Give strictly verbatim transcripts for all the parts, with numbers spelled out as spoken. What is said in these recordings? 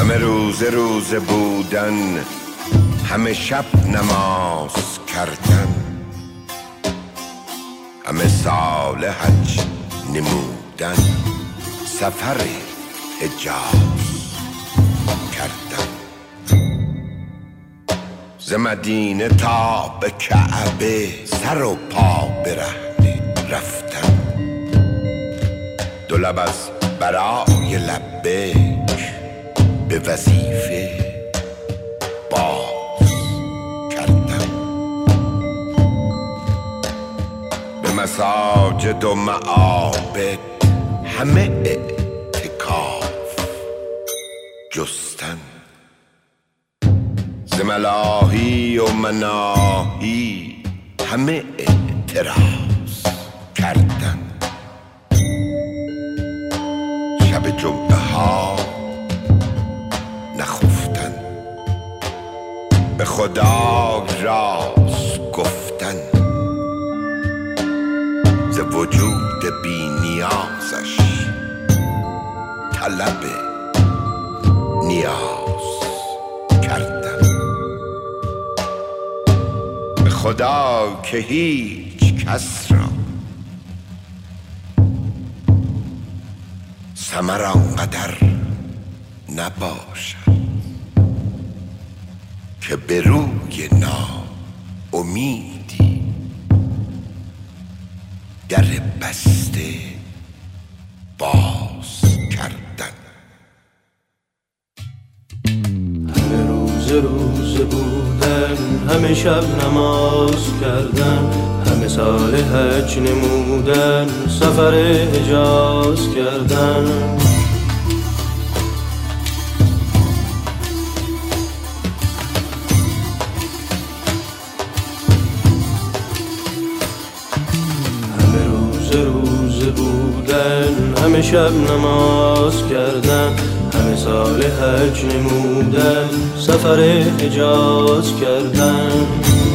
همه روزه روزه بودن، همه شب نماز کردن، همه سال حج نمودن، سفر حجاز کردن. ز مدینه تا به کعبه سر و پا برهنه رفتن، دو لب از برای لبیک به وظیفه باز کردن. به مساجد و معابد همه اعتکاف جستن، ز ملاهی و مناهی همه اعتراض کردن. شب جمعه ها نخفتن، به خدا راز گفتن، ز وجود بی نیازش طلب نیاز کردن. به خدا که هیچ کس را ثمر آنقدر نباشد که به روی ناامیدی در بسته باز کردن. همه روز روز بودن، همه شب نماز کردن، همه سال حج نمودن، سفر حجاز کردن. همه روز روز بودن، همه شب نماز کردن، همه سال حج نمودن، سفر حجاز کردن.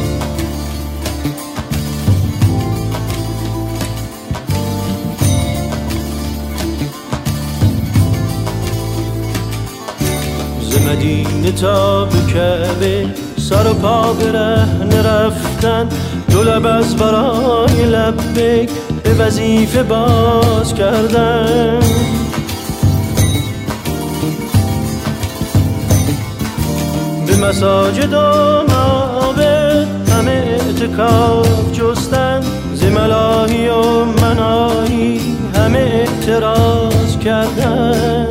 ز مدینه تا به کعبه سر و پا برهنه رفتن، دو لب از برای لبیک به وظیفه باز کردن. به مساجد و معابد همه اعتکاف جستن، ز ملاهی و مناهی همه اعتراض کردن.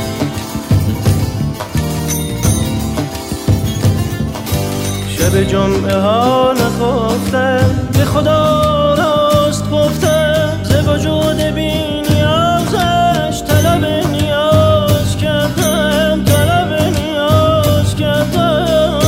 شب جمعه ها نخفتن، به خدا راست گفتن، ز وجود بی نیازش طلب نیاز کردن، طلب نیاز کردن.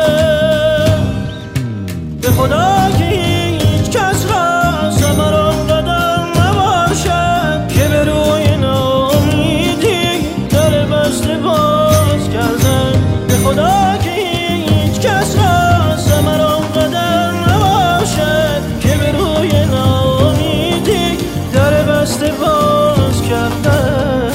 به خدا که هیچ کس را ثمر آنقدر نباشد که به روی ناامیدی در بسته باز کردن. به خدا که هیچ کس را ثمر آنقدر نباشد که به روی ناامیدی در بسته باز کردن.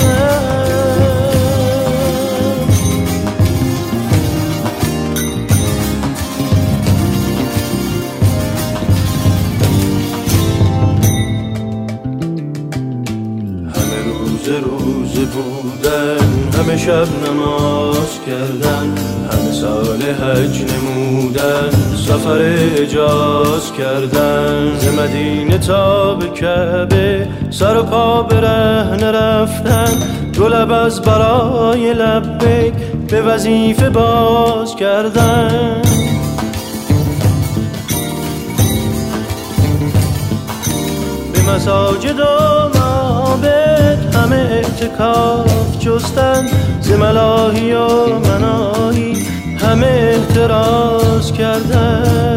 همه روز روز بودن، همه شب نماز کردن، همه سال حج نمودن، سفر حجاز کردن. ز مدینه تا به کعبه سر و پا برهنه رفتن، دو لب از برای لبیک به وظیفه باز کردن. به مساجد و معابد همه اعتکاف جستن، ز ملاهی و مناهی همه اعتراض کردن.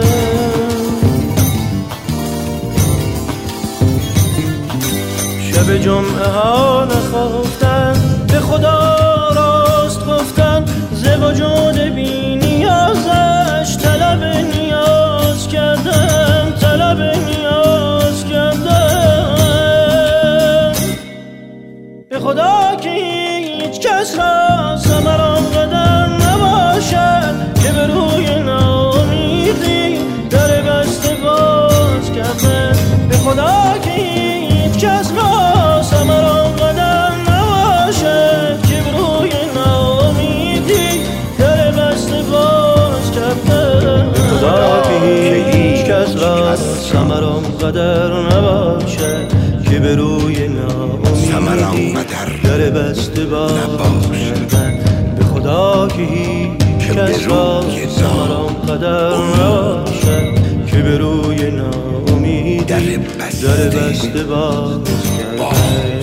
شب جمعه ها نخفتن، به خدا راست گفتن، ز وجود بی نیازش طلب نیاز کردن، طلب نیاز کردن. به خدا خدا که هیچ کس را ثمر آنقدر نباشد که به روی ناامیدی در بسته باز کرده. به خدا که هیچ کس را ثمر آنقدر نباشد که به روی ناامیدی در بسته باز کرده. به خدا که هیچ کس را ثمر آنقدر نباشد که به روی ناامیدی در بسته باز کردن. به خدا که هیچ کس را ثمر آنقدر نباشد که به روی ناامیدی در بسته باز کردن.